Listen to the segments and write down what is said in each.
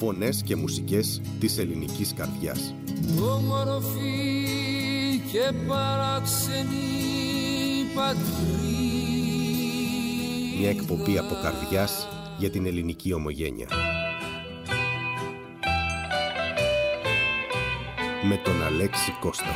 Φωνές και μουσικές της ελληνικής καρδιάς. Όμορφη και παράξενη πατρίδα. Μια εκπομπή από καρδιάς για την ελληνική ομογένεια. Με τον Αλέξη Κώστα.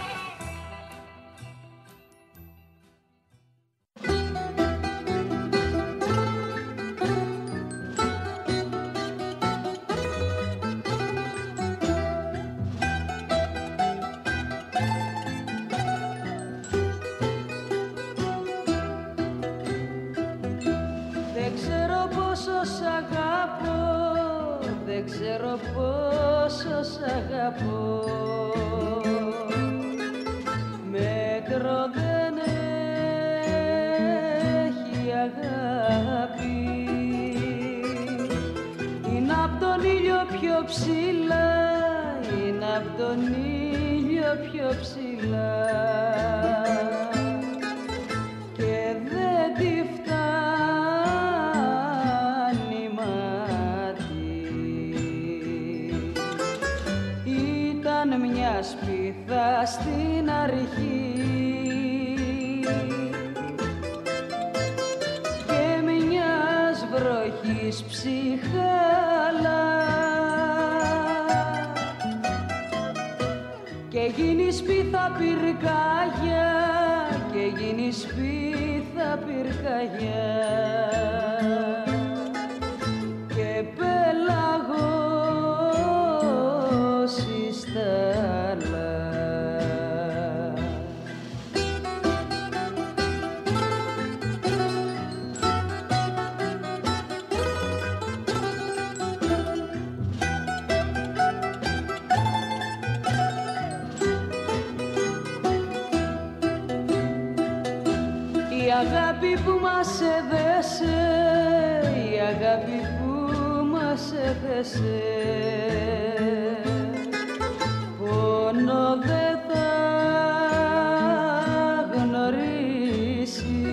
Στην αρχή και μιας βροχής ψυχάλα και γίνει σπίθα πυρκαγιά και γίνει σπίθα πυρκαγιά και πέλαγος εις θάλασσα. Η αγάπη που μας έδεσε, η αγάπη που μας έδεσε, πόνο δεν θα γνωρίσει.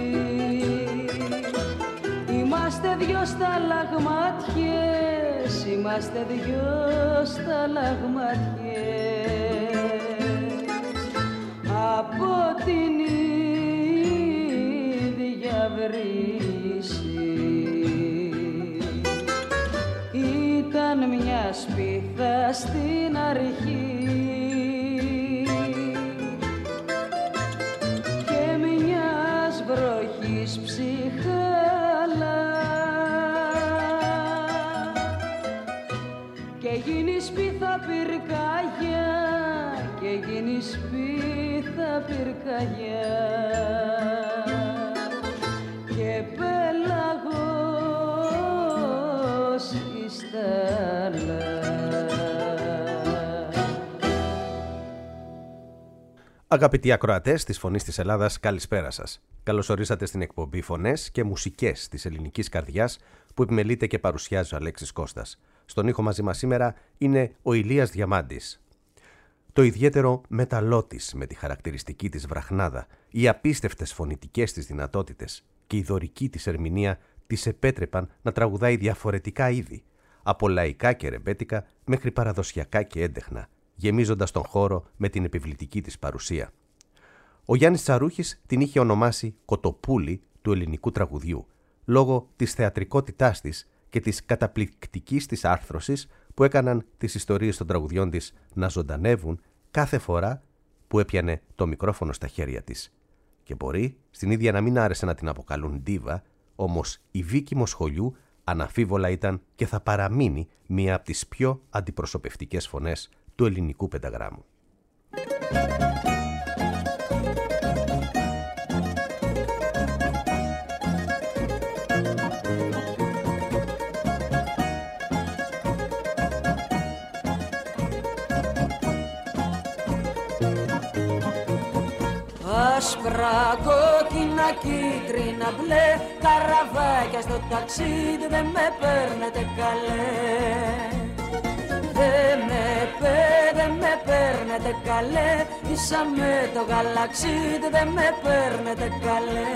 Είμαστε δυο σταλαγμάτιες, είμαστε δυο σταλαγμάτιες από την βρύση. Ήταν μια σπίθα στην αρχή και μιας βροχής ψυχάλα και γίνει σπίθα πυρκαγιά και γίνει σπίθα πυρκαγιά και πέλαγος εις θάλασσα. Αγαπητοί ακροατές της Φωνής της Ελλάδας, καλησπέρα σας. Καλώς ορίσατε στην εκπομπή Φωνές και Μουσικές της ελληνικής καρδιάς που επιμελείται και παρουσιάζει ο Αλέξης Κώστας. Στον ήχο μαζί μας σήμερα είναι ο Ηλίας Διαμάντης. Το ιδιαίτερο μεταλλό της με τη χαρακτηριστική της βραχνάδα, οι απίστευτες φωνητικές της δυνατότητες και η δωρική της ερμηνεία της επέτρεπαν να τραγουδάει διαφορετικά είδη, από λαϊκά και ρεμπέτικα μέχρι παραδοσιακά και έντεχνα, γεμίζοντας τον χώρο με την επιβλητική της παρουσία. Ο Γιάννης Τσαρούχης την είχε ονομάσει «Κοτοπούλη» του ελληνικού τραγουδιού, λόγω της θεατρικότητάς της και της καταπληκτικής της άρθρωσης που έκαναν τις ιστορίες των τραγουδιών της να ζωντανεύουν κάθε φορά που έπιανε το μικρόφωνο στα χέρια της. Και μπορεί στην ίδια να μην άρεσε να την αποκαλούν ντίβα, όμως η Βίκη Μοσχολιού αναφίβολα ήταν και θα παραμείνει μία από τις πιο αντιπροσωπευτικές φωνές του ελληνικού πενταγράμμου. Άσπρα, κόκκινα, κίτρινα, μπλε, καραβάκια στο ταξίδι δεν με παίρνετε καλέ. Δεν με παίρνετε καλέ, ίσα με το γαλαξίδι δεν με παίρνετε καλέ.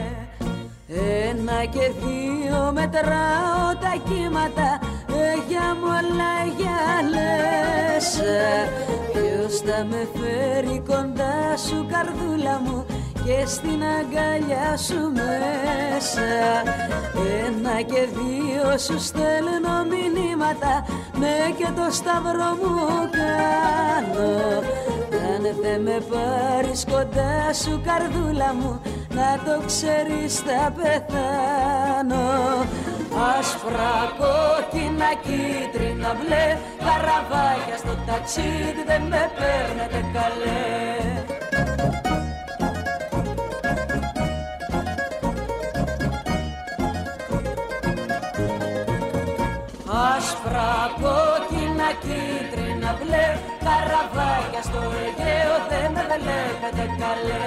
Ένα και δύο μετράω τα κύματα, για μου όλα γυαλές. Ποιος θα με φέρει κοντά σου καρδούλα μου και στην αγκαλιά σου μέσα? Ένα και δύο σου στέλνω μηνύματα, ναι και το σταυρό μου κάνω. Αν δεν με πάρεις κοντά σου καρδούλα μου, να το ξέρεις θα πεθάνω. Άσπρα, κόκκινα, κίτρινα, μπλε, καραβάκια στο ταξίδι δεν με παίρνετε καλέ. Άσπρα, κόκκινα, κίτρινα, μπλε, καραβάκια στο Αιγαίο δεν με βλέπετε καλέ.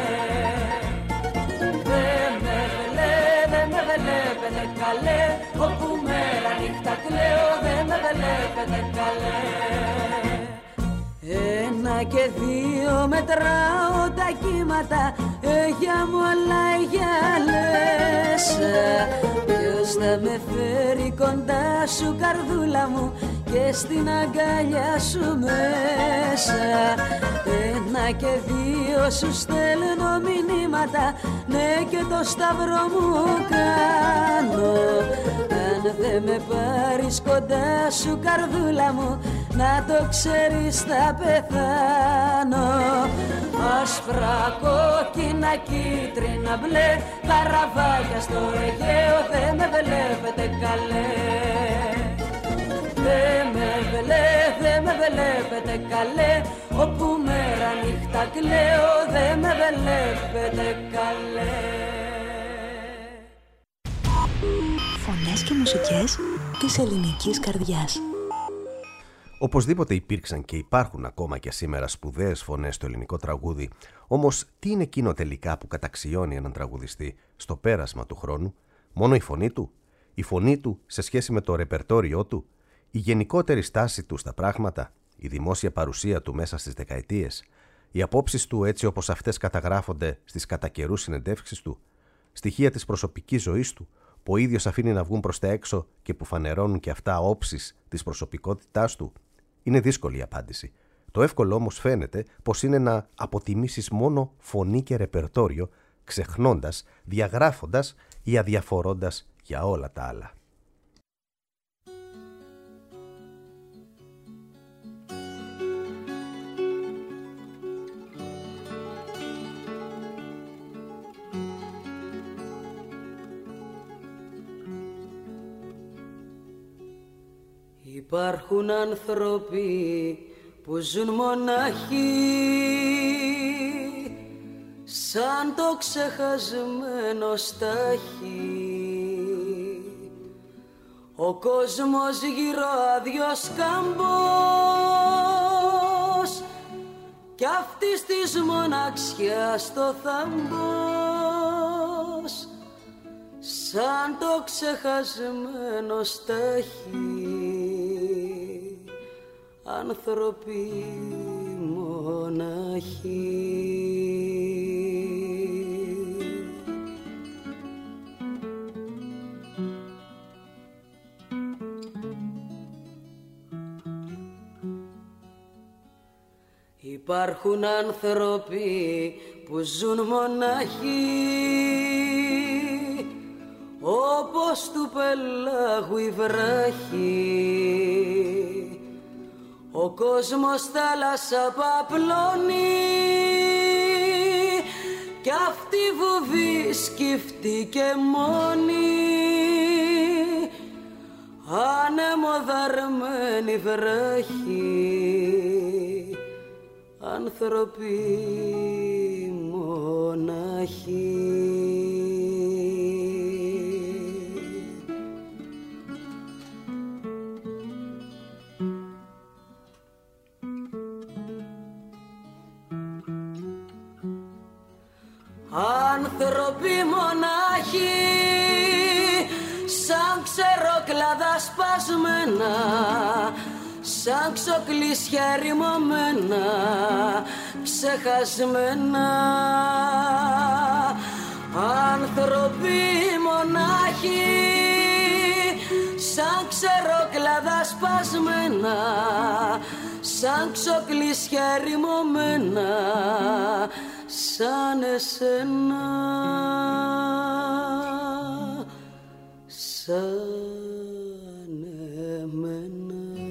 Δεν με βλέπετε καλέ, όπου μέρα νύχτα κλαίω δεν με βλέπετε καλέ. Ένα και δύο μετράω τα κύματα, για μου όλα γυαλές. Ποιος θα με φέρει κοντά σου καρδούλα μου και στην αγκαλιά σου μέσα? Ένα και δύο σου στέλνω μηνύματα, ναι και το σταυρό μου κάνω. Αν δεν με πάρεις κοντά σου καρδούλα μου, να το ξέρεις θα πεθάνω. Άσπρα, κόκκινα, κίτρινα, μπλε, καραβάκια στο Αιγαίο δεν με βλέπετε καλέ. Δεν με βλέπετε καλέ, όπου μέρα νύχτα κλαίω δεν με βλέπετε καλέ. Φωνές και μουσικές της ελληνικής καρδιάς. Οπωσδήποτε υπήρξαν και υπάρχουν ακόμα και σήμερα σπουδαίες φωνές στο ελληνικό τραγούδι, όμως τι είναι εκείνο τελικά που καταξιώνει έναν τραγουδιστή στο πέρασμα του χρόνου? Μόνο η φωνή του? Η φωνή του σε σχέση με το ρεπερτόριό του? Η γενικότερη στάση του στα πράγματα? Η δημόσια παρουσία του μέσα στις δεκαετίες? Οι απόψεις του έτσι όπως αυτές καταγράφονται στις κατά καιρούς συνεντεύξεις του? Στοιχεία της προσωπικής ζωής του που ο ίδιος αφήνει να βγουν προς τα έξω και που φανερώνουν και αυτά όψεις της προσωπικότητάς του? Είναι δύσκολη η απάντηση. Το εύκολο όμως φαίνεται πως είναι να αποτιμήσεις μόνο φωνή και ρεπερτόριο, ξεχνώντας, διαγράφοντας ή αδιαφορώντας για όλα τα άλλα. Υπάρχουν άνθρωποι που ζουν μοναχοί, σαν το ξεχασμένο στάχι. Ο κόσμος γύρω άδειος κάμπος κι αυτής της μοναξιάς το θάμπος, σαν το ξεχασμένο στάχι. Άνθρωποι μοναχοί. Υπάρχουν άνθρωποι που ζουν μοναχοί, όπως του πελάγου η βράχη. Ο κόσμος θάλασσα παπλώνει κι αυτή βουβή σκυφτεί και μόνη, ανεμοδαρμένη βράχη. Άνθρωποι μοναχοί. Άνθρωποι μονάχοι, σαν ξεροκλάδα σπασμένα, σαν ξοκλήσια ερημωμένα, ξεχασμένα. Άνθρωποι μονάχοι, σαν ξερόκλαδα σπασμένα, σαν ξοκλήσια ρημωμένα, σαν εσένα, σαν εμένα.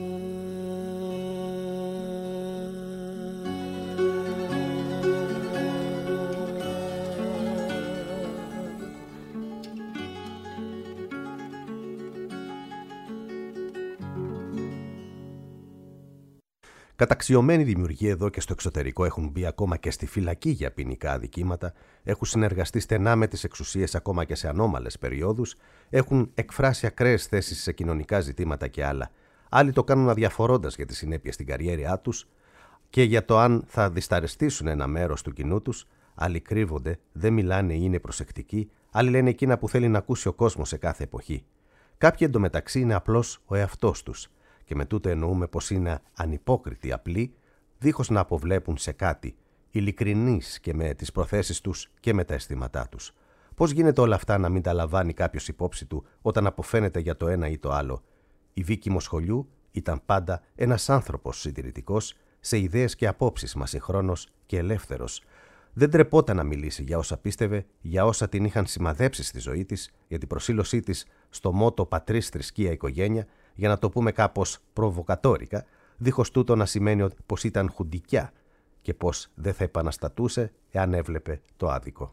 Καταξιωμένοι δημιουργοί εδώ και στο εξωτερικό έχουν μπει ακόμα και στη φυλακή για ποινικά αδικήματα, έχουν συνεργαστεί στενά με τις εξουσίες ακόμα και σε ανώμαλες περιόδους, έχουν εκφράσει ακραίες θέσεις σε κοινωνικά ζητήματα και άλλα. Άλλοι το κάνουν αδιαφορώντας για τις συνέπειες στην καριέρά τους και για το αν θα δισταρεστήσουν ένα μέρος του κοινού τους. Άλλοι κρύβονται, δεν μιλάνε ή είναι προσεκτικοί, άλλοι λένε εκείνα που θέλει να ακούσει ο κόσμος σε κάθε εποχή. Κάποιοι εντωμεταξύ είναι απλώς ο εαυτός τους. Και με τούτο εννοούμε πως είναι ανυπόκριτοι απλοί, δίχως να αποβλέπουν σε κάτι, ειλικρινείς και με τις προθέσεις τους και με τα αισθήματά τους. Πώς γίνεται όλα αυτά να μην τα λαμβάνει κάποιος υπόψη του όταν αποφαίνεται για το ένα ή το άλλο? Η Βίκη Μοσχολιού ήταν πάντα ένας άνθρωπος συντηρητικός, σε ιδέες και απόψεις μα συγχρόνως και ελεύθερος. Δεν τρεπόταν να μιλήσει για όσα πίστευε, για όσα την είχαν σημαδέψει στη ζωή της, για την προσήλωσή της στο μότο πατρίς, θρησκεία, οικογένεια, για να το πούμε κάπως προβοκατόρικα, δίχως τούτο να σημαίνει πως ήταν χουντικιά και πως δεν θα επαναστατούσε εάν έβλεπε το άδικο.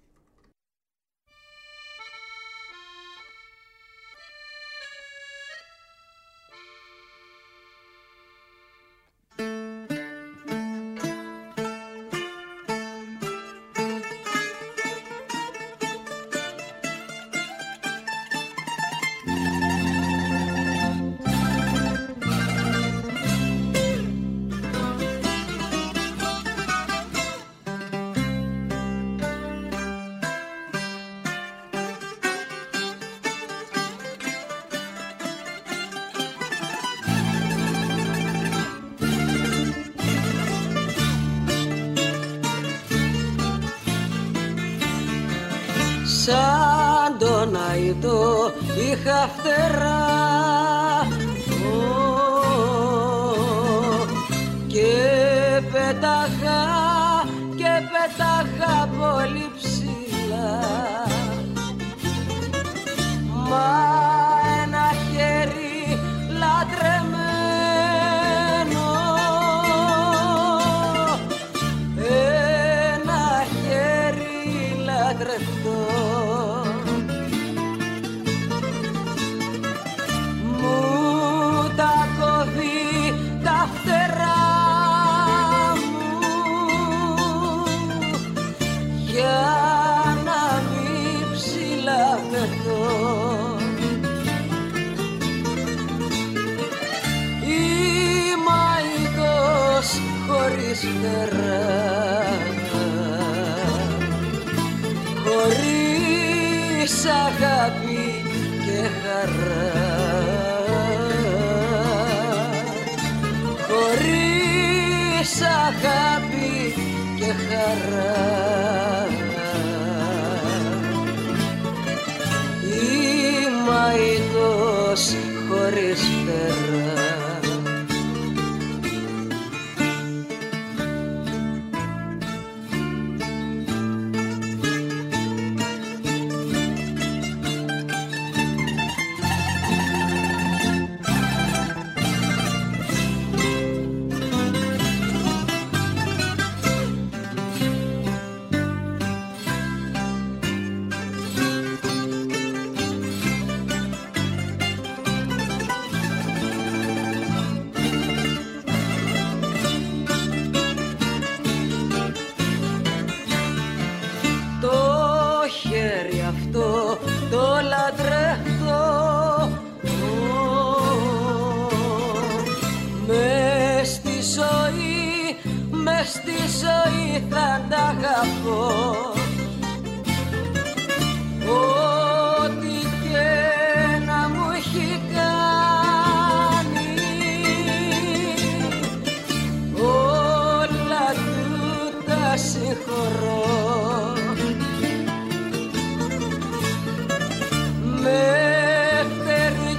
Σαν τον Αϊτό είχα φτερά και πέταγα πολύ ψηλά, μα ένα χέρι λατρεμένο, ένα χέρι λατρευτό χωρίς φτερά, χωρίς αγάπη και χαρά, χωρίς αγάπη και χαρά. Είμαι αητός χωρίς φτερά. Στη ζωή θα τ' αγαπώ, ό,τι και να μου έχει κάνει, όλα του τα συγχωρώ. Με φτεριά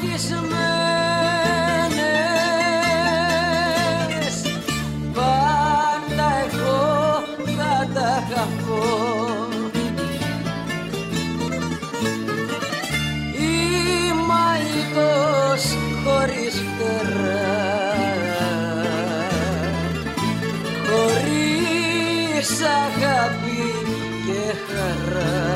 ευτυχισμένες, πάντα εγώ θα τα αγαπώ. Είμαι αητός χωρίς φτερά, χωρίς αγάπη και χαρά,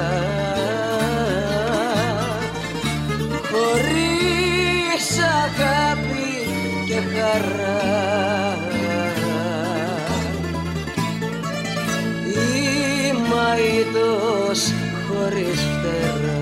χωρίς αγάπη και χαρά. Είμαι αητός χωρίς φτερά.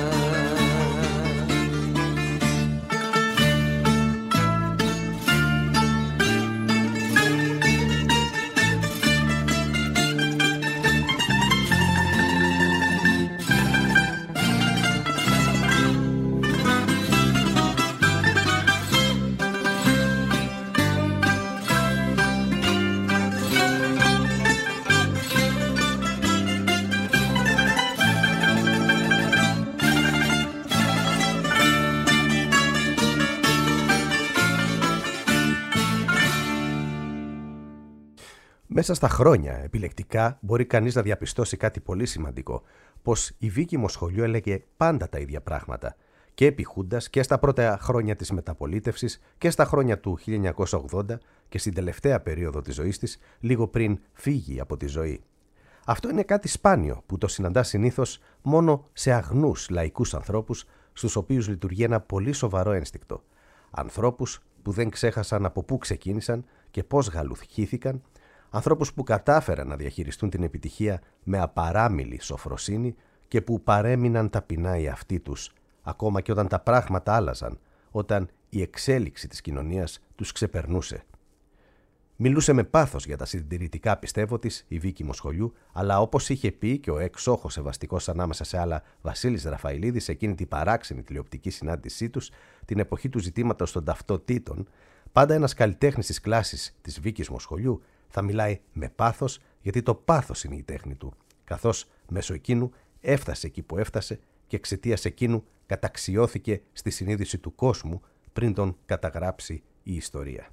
Μέσα στα χρόνια, επιλεκτικά, μπορεί κανείς να διαπιστώσει κάτι πολύ σημαντικό, πως η Βίκη Μοσχολιού έλεγε πάντα τα ίδια πράγματα, και επί Χούντας και στα πρώτα χρόνια της μεταπολίτευσης και στα χρόνια του 1980 και στην τελευταία περίοδο της ζωής της, λίγο πριν φύγει από τη ζωή. Αυτό είναι κάτι σπάνιο που το συναντά συνήθως μόνο σε αγνούς λαϊκούς ανθρώπους, στους οποίους λειτουργεί ένα πολύ σοβαρό ένστικτο. Ανθρώπους που δεν ξέχασαν από πού ξεκίνησαν και πώς γαλουχήθηκαν, ανθρώπους που κατάφεραν να διαχειριστούν την επιτυχία με απαράμιλη σοφροσύνη και που παρέμειναν ταπεινά οι αυτοί τους, ακόμα και όταν τα πράγματα άλλαζαν, όταν η εξέλιξη της κοινωνίας τους ξεπερνούσε. Μιλούσε με πάθος για τα συντηρητικά πιστεύω της η Βίκη Μοσχολιού, αλλά όπως είχε πει και ο εξόχως σεβαστικός ανάμεσα σε άλλα Βασίλης Ραφαηλίδης σε εκείνη την παράξενη τηλεοπτική συνάντησή τους, την εποχή του ζητήματος των ταυτοτήτων, πάντα ένας καλλιτέχνης της κλάσης της Βίκης Μοσχολιού θα μιλάει με πάθος, γιατί το πάθος είναι η τέχνη του, καθώς μέσω εκείνου έφτασε εκεί που έφτασε και εξαιτίας εκείνου καταξιώθηκε στη συνείδηση του κόσμου πριν τον καταγράψει η ιστορία.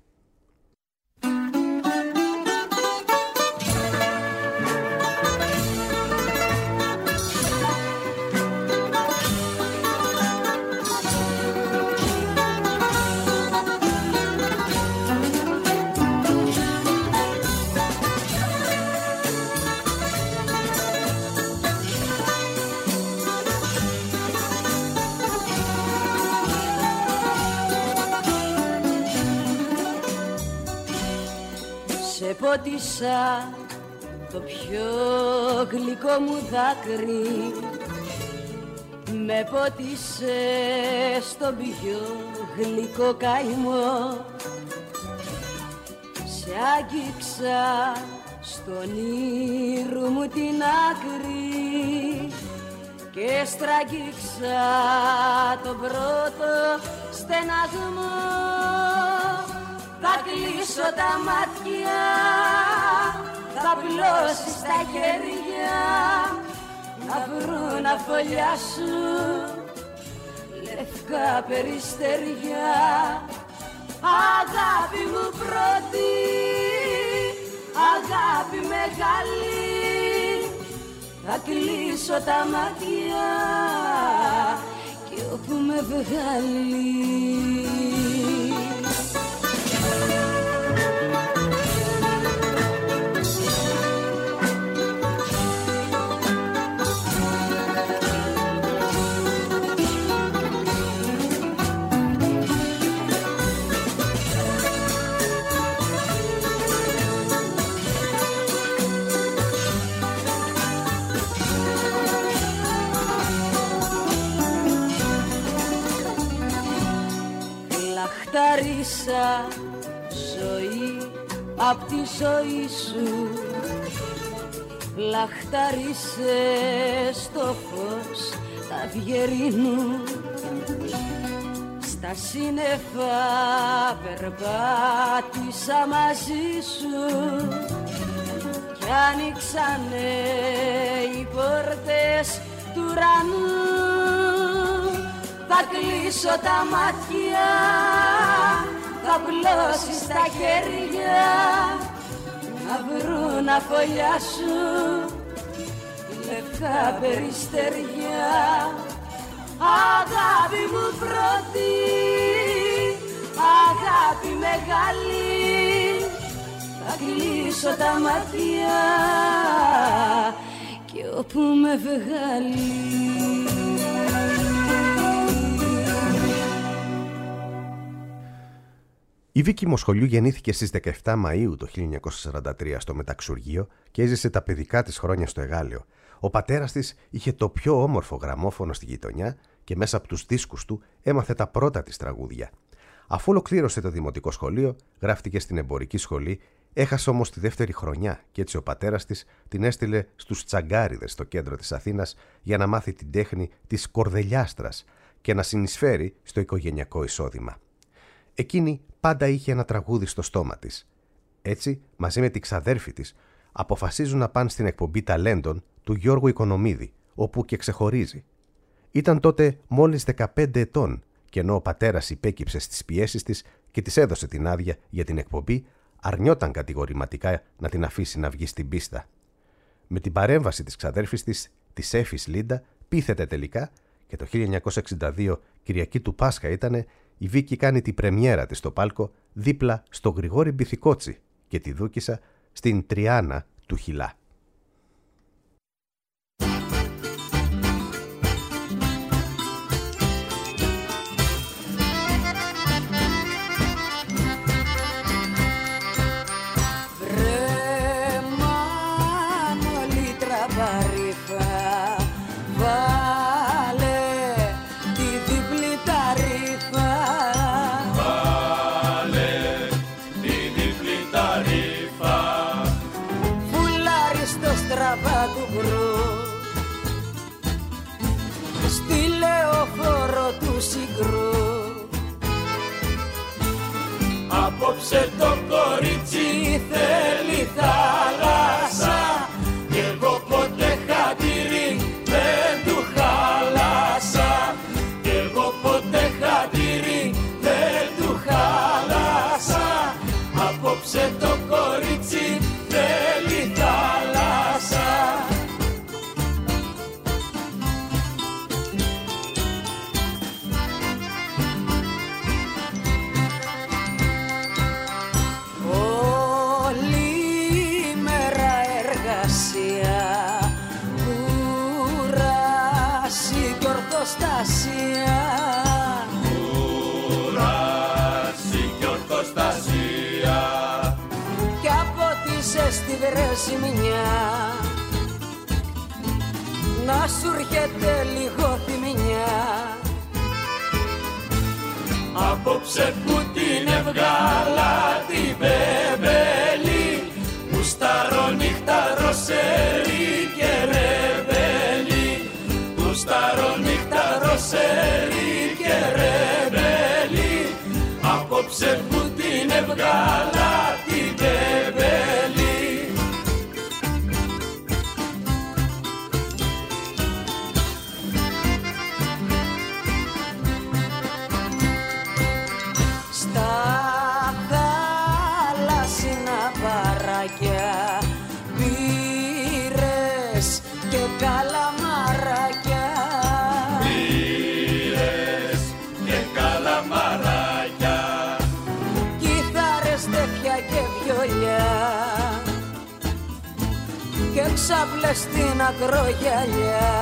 Πότισα το πιο γλυκό μου δάκρυ, με πότισε στο πιο γλυκό καημό. Σε άγγιξα στον ήρου μου την άκρη και στραγγίξα τον πρώτο στεναγμό. Θα κλείσω τα μάτια, θα πλώσεις τα χέρια, να βρουν αφολιά σου λευκά περιστεριά. Αγάπη μου πρώτη, αγάπη μεγάλη, θα κλείσω τα μάτια και όπου με βγάλει. Λαχταρίσα ζωή απ' τη ζωή σου, λαχταρίσε στο φως τα αυγερινού. Στα σύννεφα περπάτησα μαζί σου κι άνοιξανε οι πόρτες του ουρανού. θα κλείσω τα μάτια, θα πλώσεις τα χέρια να βρουν αφολιά σου λευκά περιστεριά. Αγάπη μου πρώτη, αγάπη μεγάλη, θα κλείσω τα μάτια και όπου με βγάλει. Η Βίκη Μοσχολιού γεννήθηκε στις 17 Μαΐου το 1943 στο Μεταξουργείο και έζησε τα παιδικά της χρόνια στο Εγάλεο. Ο πατέρας της είχε το πιο όμορφο γραμμόφωνο στη γειτονιά και μέσα από τους δίσκους του έμαθε τα πρώτα της τραγούδια. Αφού ολοκλήρωσε το δημοτικό σχολείο, γράφτηκε στην εμπορική σχολή, έχασε όμως τη δεύτερη χρονιά και έτσι ο πατέρας της την έστειλε στους Τσαγκάριδες στο κέντρο της Αθήνας για να μάθει την τέχνη της κορδελιάστρας και να συνεισφέρει στο οικογενειακό εισόδημα. Εκείνη πάντα είχε ένα τραγούδι στο στόμα της. Έτσι, μαζί με την ξαδέρφη της, αποφασίζουν να πάνε στην εκπομπή ταλέντων του Γιώργου Οικονομίδη, όπου και ξεχωρίζει. Ήταν τότε μόλις 15 ετών και ενώ ο πατέρας υπέκυψε στις πιέσεις της και της έδωσε την άδεια για την εκπομπή, αρνιόταν κατηγορηματικά να την αφήσει να βγει στην πίστα. Με την παρέμβαση της ξαδέρφης της Έφης Λίντα, πείθεται τελικά και το 1962, Κυριακή του Πάσχα ήτανε, η Βίκη κάνει την πρεμιέρα της στο πάλκο δίπλα στο Γρηγόρη Μπιθικότσι και τη Δούκισσα στην Τριάνα του Χιλά. Στη λεωφόρο του συγκρού απόψε το κορίτσι θέλει θάλασσα κι εγώ ποτέ χατήρι δεν του χάλασα, κι εγώ ποτέ χατήρι δεν του χάλασα. Απόψε το κορίτσι θέλει θάλασσα. Κούραση και ορθοστασία κι από τη ζέστη βρεσιμιά να σου έρχεται λίγο θυμιά. Απόψε που την εβγάλα την μπεμπέλη μου σταρώ νύχτα ροσέρι και ρεμπέλη, μου σταρώ νύχτα ροσέρι και ρεμπέλη. Απόψε που την εβγάλα την μπεμπέλη. Πήρες και καλαμαράκια, πήρες και καλαμαράκια, κιθάρες, τέφια και βιολιά και ξάπλες στην ακρογιαλιά.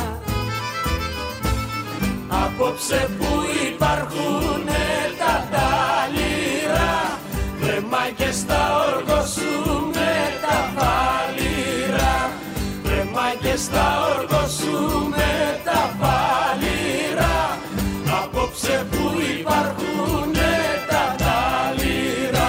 Απόψε που υπάρχουνε τα τάλιρα, βρέμα και στα όργο σου με τα φάλιρα, βρέμα και στα όργο σου με τα φάλιρα. Απόψε που υπάρχουνε τα τάλιρα.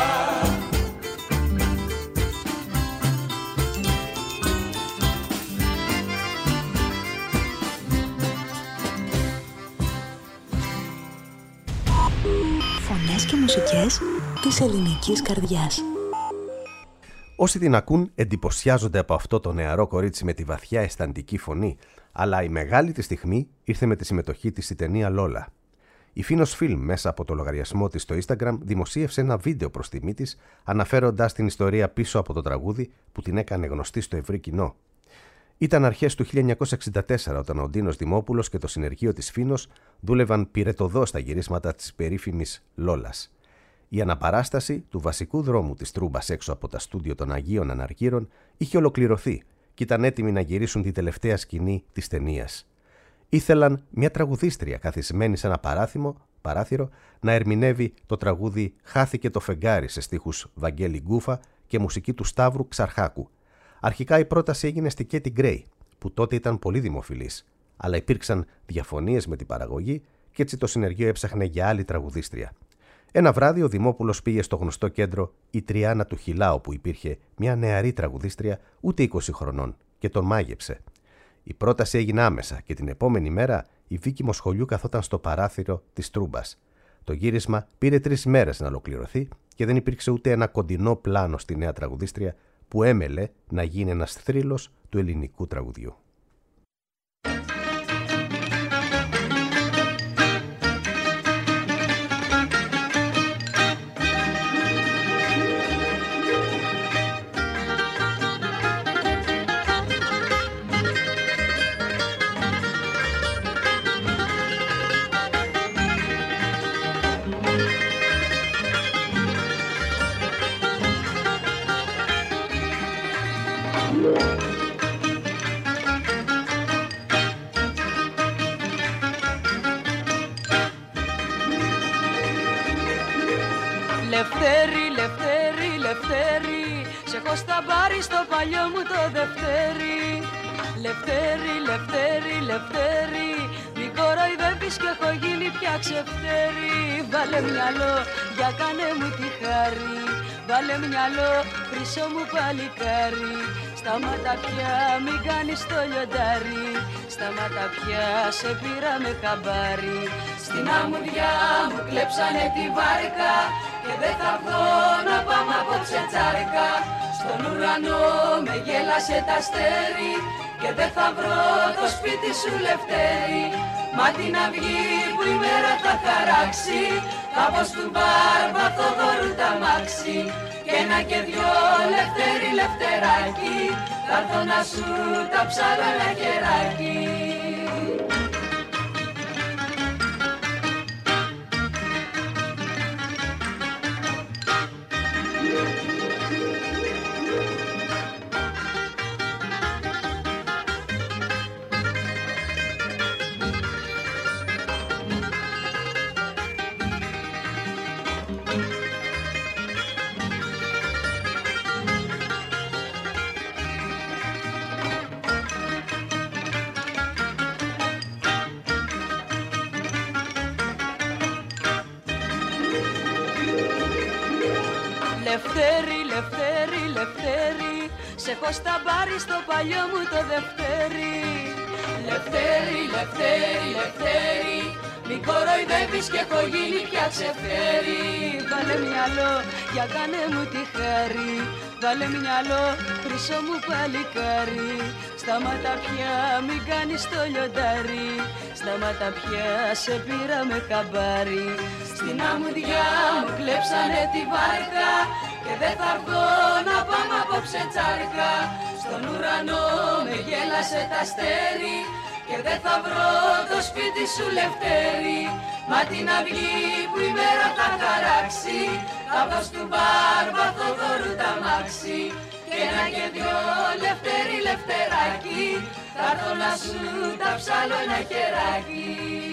Φωνές και μουσικές της ελληνικής καρδιάς. Όσοι την ακούν εντυπωσιάζονται από αυτό το νεαρό κορίτσι με τη βαθιά αισθαντική φωνή, αλλά η μεγάλη της στιγμή ήρθε με τη συμμετοχή της στη ταινία Λόλα. Η Φίνος Φιλμ μέσα από το λογαριασμό της στο Instagram δημοσίευσε ένα βίντεο προς τιμή της, αναφέροντας την ιστορία πίσω από το τραγούδι που την έκανε γνωστή στο ευρύ κοινό. Ήταν αρχές του 1964 όταν ο Ντίνος Δημόπουλος και το συνεργείο της Φίνος δούλευαν πυρετωδώς στα γυρίσματα της περίφημης Λόλας. Η αναπαράσταση του βασικού δρόμου της Τρούμπας έξω από τα στούντιο των Αγίων Αναργύρων είχε ολοκληρωθεί και ήταν έτοιμοι να γυρίσουν τη τελευταία σκηνή της ταινίας. Ήθελαν μια τραγουδίστρια καθισμένη σε ένα παράθυρο να ερμηνεύει το τραγούδι «Χάθηκε το φεγγάρι» σε στίχους Βαγγέλη Γκούφα και μουσική του Σταύρου Ξαρχάκου. Αρχικά η πρόταση έγινε στη Κέτι Γκρέι, που τότε ήταν πολύ δημοφιλής, αλλά υπήρξαν διαφωνίες με την παραγωγή και έτσι το συνεργείο έψαχνε για άλλη τραγουδίστρια. Ένα βράδυ ο Δημόπουλος πήγε στο γνωστό κέντρο η Τριάνα του Χιλά, όπου υπήρχε μια νεαρή τραγουδίστρια ούτε 20 χρονών και τον μάγεψε. Η πρόταση έγινε άμεσα και την επόμενη μέρα η Βίκη Μοσχολιού καθόταν στο παράθυρο της Τρούμπας. Το γύρισμα πήρε 3 μέρες να ολοκληρωθεί και δεν υπήρξε ούτε ένα κοντινό πλάνο στη νέα τραγουδίστρια που έμελε να γίνει ένας θρύλος του ελληνικού τραγουδιού. Λευτέρη, Λευτέρη, Λευτέρη, σε έχω στα μπάρι στο παλιό μου το Δευτέρη. Λευτέρη, Λευτέρη, Λευτέρη, μη κοροϊδεύεις κι έχω γίνει πια ξεφτέρη. Βάλε μυαλό, για κάνε μου τη χάρη, βάλε μυαλό, χρυσό μου παλικάρι. Σταμάτα πια, μην κάνεις το λιοντάρι, σταμάτα πια, σε πήρα με χαμπάρι. Στην αμμουδιά μου κλέψανε τη βάρκα και δεν θα βγω να πάμε απόψε τσάρκα. Στον ουρανό με γέλασε τ' αστέρι και δεν θα βρω το σπίτι σου Λευτέρη. Μα την αυγή που η μέρα θα χαράξει, θα πω του μπάρμπα Θοδωρού τα μάξι. Και ένα και δυο Λευτέρη, Λευτεράκι, θα έρθω να σου τα ψάλω ένα χεράκι. Λευτέρη, Λευτέρη, Λευτέρη, σε έχω στα μπάρι στο παλιό μου το Δευτέρη. Λευτέρη, Λευτέρη, Λευτέρη, μη κοροϊδεύεις κι έχω γίνει πια ξεφτέρη. Βάλε μυαλό, για κάνε μου τη χάρη, βάλε μυαλό, χρυσό μου παλικάρι. Σταμάτα πια, μην κάνεις το λιοντάρι, σταμάτα πια, σε πήρα με χαμπάρι. Στην αμμουδιά μου κλέψανε τη βάρκα και δεν θα βγω να πάμε απόψε τσάρκα. Στον ουρανό με γέλασε τ' αστέρι και δεν θα βρω το σπίτι σου Λευτέρη. Μα την αυγή που η μέρα θα χαράξει, θα πω του μπάρμπα Θοδωρού τα μάξι. Και ένα και δυο Λευτέρη, Λευτεράκι, θα έρθω να σου τα ψάλω ένα χεράκι.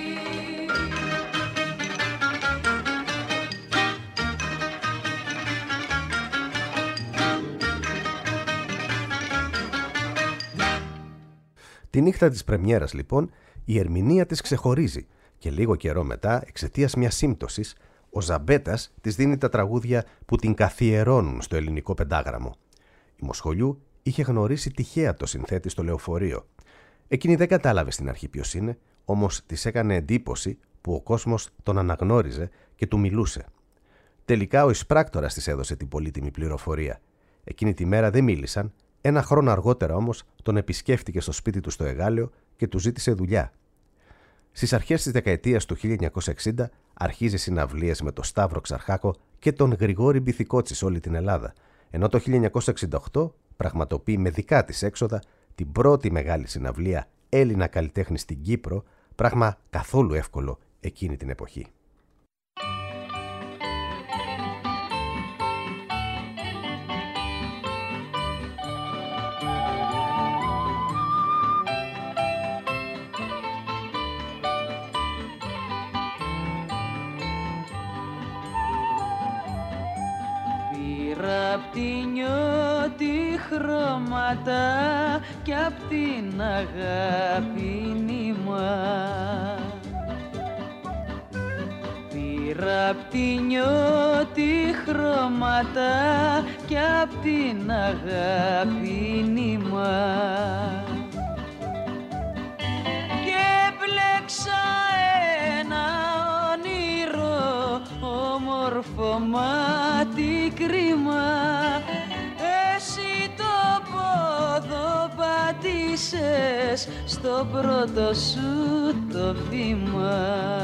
Τη νύχτα της πρεμιέρας, λοιπόν, η ερμηνεία της ξεχωρίζει και λίγο καιρό μετά, εξαιτίας μιας σύμπτωσης, ο Ζαμπέτας της δίνει τα τραγούδια που την καθιερώνουν στο ελληνικό πεντάγραμμο. Η Μοσχολιού είχε γνωρίσει τυχαία το συνθέτη στο λεωφορείο. Εκείνη δεν κατάλαβε στην αρχή ποιος είναι, όμως της έκανε εντύπωση που ο κόσμος τον αναγνώριζε και του μιλούσε. Τελικά ο εισπράκτορας της έδωσε την πολύτιμη πληροφορία. Εκείνη τη μέρα δεν μίλησαν. Ένα χρόνο αργότερα όμως τον επισκέφτηκε στο σπίτι του στο Εγάλεο και του ζήτησε δουλειά. Στις αρχές της δεκαετίας του 1960 αρχίζει συναυλίες με τον Σταύρο Ξαρχάκο και τον Γρηγόρη Μπιθικότση σε όλη την Ελλάδα, ενώ το 1968 πραγματοποιεί με δικά της έξοδα την πρώτη μεγάλη συναυλία Έλληνα καλλιτέχνη στην Κύπρο, πράγμα καθόλου εύκολο εκείνη την εποχή. Απ' τη νιώτη χρώματα κι απ' την αγάπη νήμα. Πήρα απ' τη νιώτη χρώματα κι απ' την αγάπη νήμα. Και πλέξα ένα όνειρο όμορφο μάτι κρίμα. Εσύ το πόδο πατήσες στο πρώτο σου το βήμα.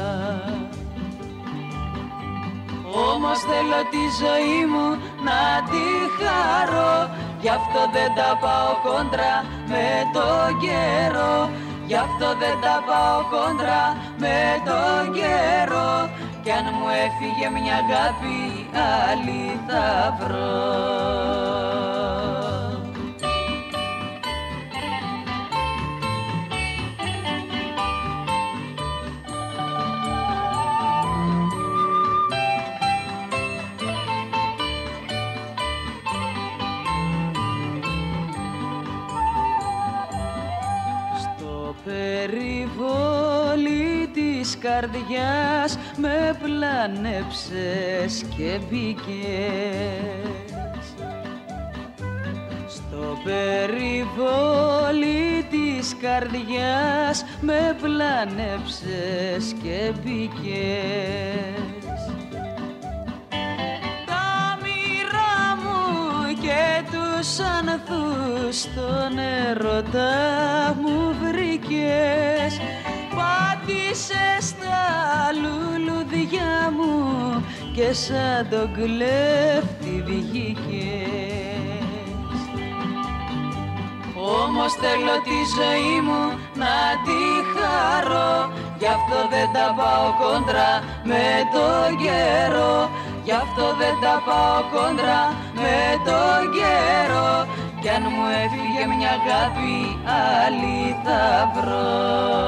Όμως θέλω τη ζωή μου να τη χαρώ, γι' αυτό δεν τα πάω κόντρα με τον καιρό. Γι' αυτό δεν τα πάω κόντρα με τον καιρό. Κι αν μου έφυγε μια αγάπη άλλη θα βρω. Περιβόλι της καρδιάς με πλάνεψες και μπήκες. Στο περιβόλι της καρδιάς με πλάνεψες και μπήκες. Τα μοίρα μου και τους ανθούς στον έρωτα μου βρήκες. Πάτησες τα λουλουδιά μου και σαν τον κλέφτη βγήκες. Όμως θέλω τη ζωή μου να τη χαρώ, γι' αυτό δεν τα πάω κόντρα με τον καιρό. Γι' αυτό δεν τα πάω κόντρα με τον καιρό. Κι αν μου έφυγε μια αγάπη άλλη θα βρω.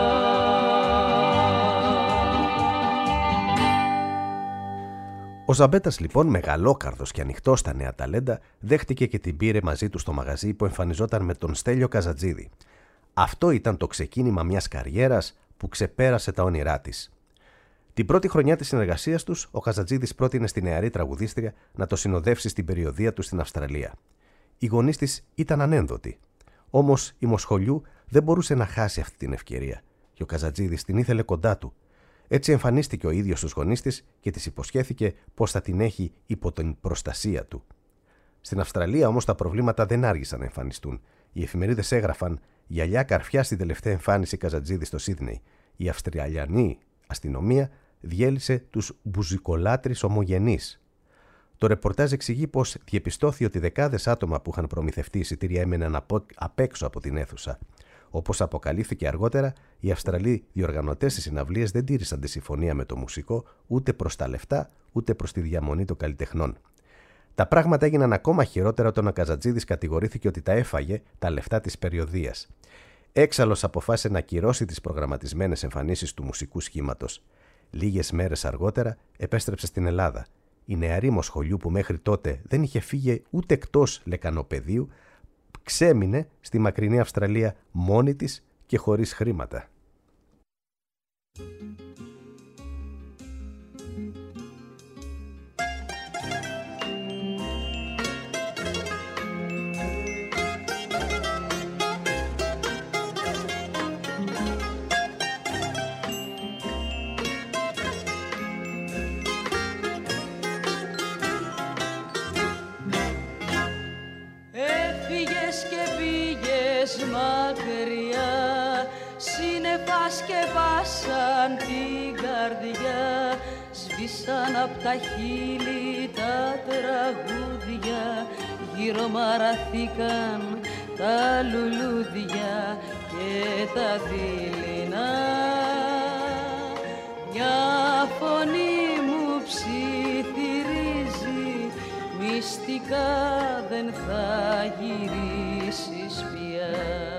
Ο Ζαμπέτας λοιπόν, μεγαλόκαρδος και ανοιχτός στα νέα ταλέντα, δέχτηκε και την πήρε μαζί του στο μαγαζί που εμφανιζόταν με τον Στέλιο Καζατζίδη. Αυτό ήταν το ξεκίνημα μιας καριέρας που ξεπέρασε τα όνειρά της. Την πρώτη χρονιά της συνεργασίας τους, ο Καζατζίδης πρότεινε στη νεαρή τραγουδίστρια να το συνοδεύσει στην περιοδεία του στην Αυστραλία. Οι γονείς της ήταν ανένδοτοι. Όμως η Μοσχολιού δεν μπορούσε να χάσει αυτή την ευκαιρία και ο Καζατζίδης την ήθελε κοντά του. Έτσι εμφανίστηκε ο ίδιος στους γονείς της και της υποσχέθηκε πως θα την έχει υπό την προστασία του. Στην Αυστραλία όμως τα προβλήματα δεν άργησαν να εμφανιστούν. Οι εφημερίδες έγραφαν «Γυαλιά καρφιά στην τελευταία εμφάνιση Καζατζίδη στο Σίδνεϊ. Η Αυστραλιανή αστυνομία διέλυσε τους μπουζικολάτρεις ομογενείς». Το ρεπορτάζ εξηγεί πως διεπιστώθη ότι δεκάδες άτομα που είχαν προμηθευτεί εισιτήρια έμεναν απ' έξω από την αίθουσα. Όπως αποκαλύφθηκε αργότερα, οι Αυστραλοί διοργανωτές της συναυλίας δεν τήρησαν τη συμφωνία με το μουσικό ούτε προς τα λεφτά ούτε προς τη διαμονή των καλλιτεχνών. Τα πράγματα έγιναν ακόμα χειρότερα όταν ο Καζατζίδης κατηγορήθηκε ότι τα έφαγε τα λεφτά της περιοδείας. Έξαλλος αποφάσισε να ακυρώσει τις προγραμματισμένες εμφανίσεις του μουσικού σχήματος. Λίγες μέρες αργότερα επέστρεψε στην Ελλάδα. Η νεαρή Μοσχολιού που μέχρι τότε δεν είχε φύγει ούτε εκτός λεκανοπεδίου, ξέμεινε στη μακρινή Αυστραλία μόνη της και χωρίς χρήματα. την καρδιά, σβήσαν απ' τα χείλη τα τραγούδια, γύρω μαραθήκαν τα λουλούδια και τα δειλινά. Μια φωνή μου ψιθυρίζει, μυστικά δεν θα γυρίσεις πια.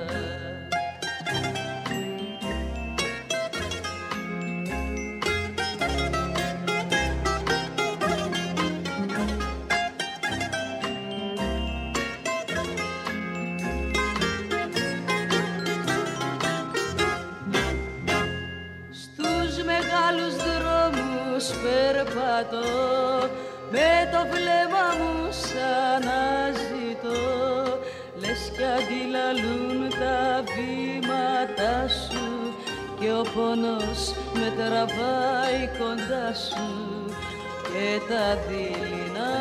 Περπατώ με το βλέμμα μου σαν να ζητώ, λες κι αντιλαλούν τα βήματά σου και ο πόνος με τραβάει κοντά σου και τα δειλινά.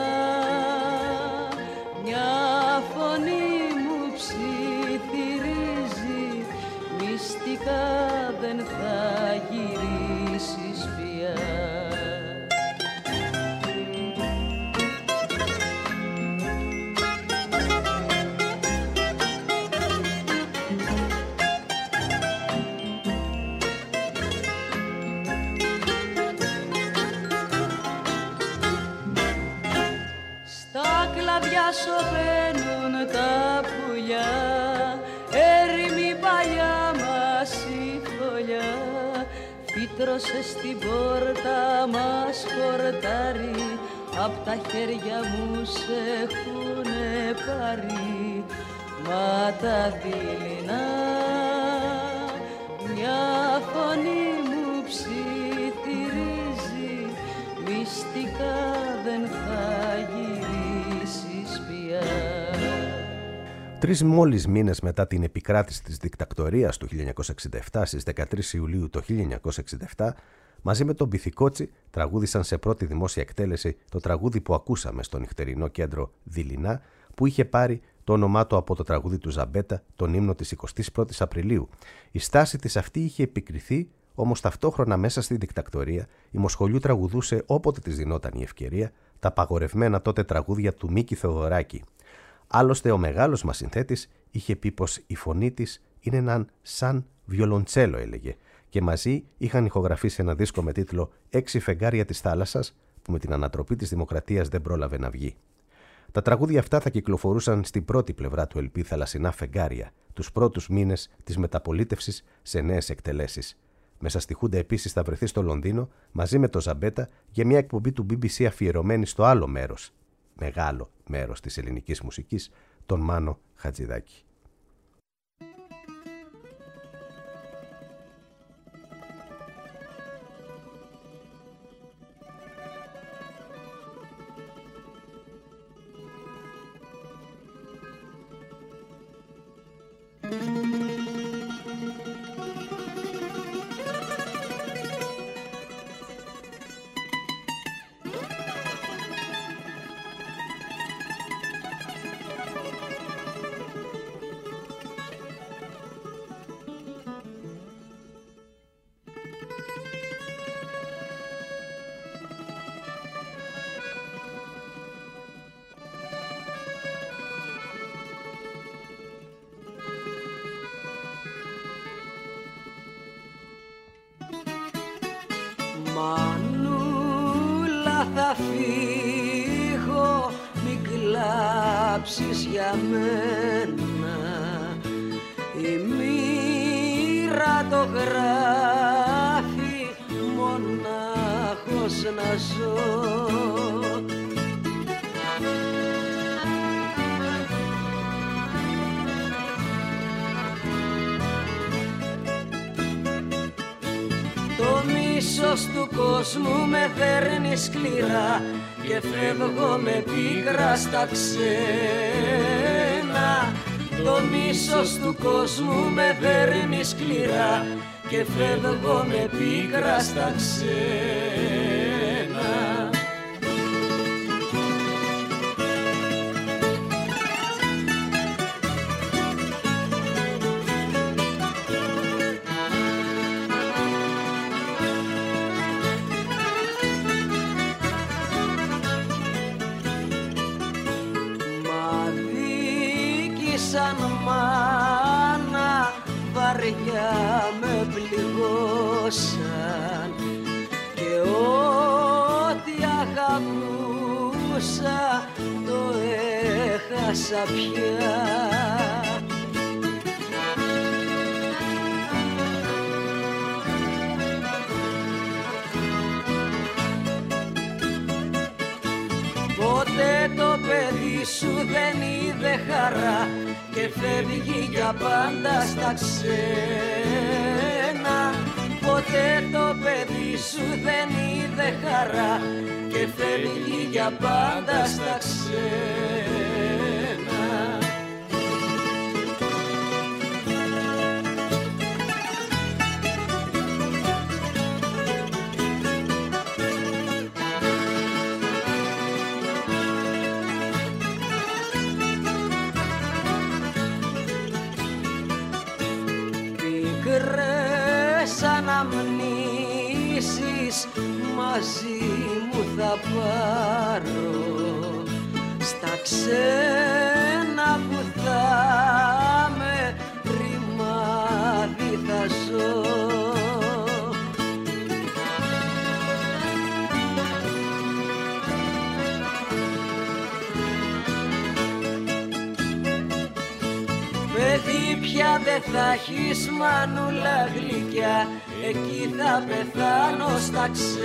Μια φωνή μου ψιθυρίζει, μυστικά δεν θα γυρίσεις πια. Σωπαίνουν τα πουλιά, έρημη παλιά μας η φωλιά, φύτρωσε στην πόρτα μας χορτάρι, απ' τα χέρια μου σε έχουνε πάρει, μα τα δειλινά. Μια φωνή μου ψιθυρίζει, μυστικά δεν θα γυρίσεις πια. 3 μόλις μήνες μετά την επικράτηση της δικτακτορίας του 1967, στις 13 Ιουλίου το 1967, μαζί με τον Πυθικότσι τραγούδησαν σε πρώτη δημόσια εκτέλεση το τραγούδι που ακούσαμε στο νυχτερινό κέντρο Δειλινά, που είχε πάρει το όνομά του από το τραγούδι του Ζαμπέτα, τον ύμνο της 21ης Απριλίου. Η στάση της αυτή είχε επικριθεί, όμως ταυτόχρονα μέσα στη δικτακτορία η Μοσχολιού τραγουδούσε όποτε της δινόταν η ευκαιρία τα απαγορευμένα τότε τραγούδια του Μίκη Θεοδωράκη. Άλλωστε ο μεγάλος μας συνθέτης είχε πει πως η φωνή της είναι έναν σαν βιολοντσέλο, έλεγε, και μαζί είχαν ηχογραφήσει ένα δίσκο με τίτλο «6 φεγγάρια της θάλασσας», που με την ανατροπή της δημοκρατίας δεν πρόλαβε να βγει. Τα τραγούδια αυτά θα κυκλοφορούσαν στην πρώτη πλευρά του LP «Θαλασσινά φεγγάρια», τους πρώτους μήνες της μεταπολίτευσης, σε νέες εκτελέσεις. Μέσα στη Χούντα επίσης θα βρεθεί στο Λονδίνο μαζί με το Ζαμπέτα για μια εκπομπή του BBC αφιερωμένη στο άλλο μέρος, μεγάλο μέρος της ελληνικής μουσικής, τον Μάνο Χατζηδάκη. Μανούλα, θα φύγω, μην κλάψεις για μένα. Η μοίρα το γράφει, μονάχος να ζω. Το μίσος του κόσμου με δέρνει σκληρά και φεύγω με πίκρα στα ξένα. Το μίσος του κόσμου με δέρνει σκληρά και φεύγω με πίκρα στα ξένα. σαν μάνα βαριά με πληγώσαν και ό,τι αγαπούσα το έχασα πια. Ποτέ το παιδί σου δεν είδε χαρά και φεύγει για πάντα στα ξένα. Ποτέ το παιδί σου δεν είδε χαρά και φεύγει για πάντα στα ξένα. Πικρές αναμνήσεις μαζί μου θα πάρω, στα ξένα που θα με ρημάδι θα ζω. Παιδί πια δεν θα έχεις μανούλα γλυκιά, εκεί θα πεθάνω στα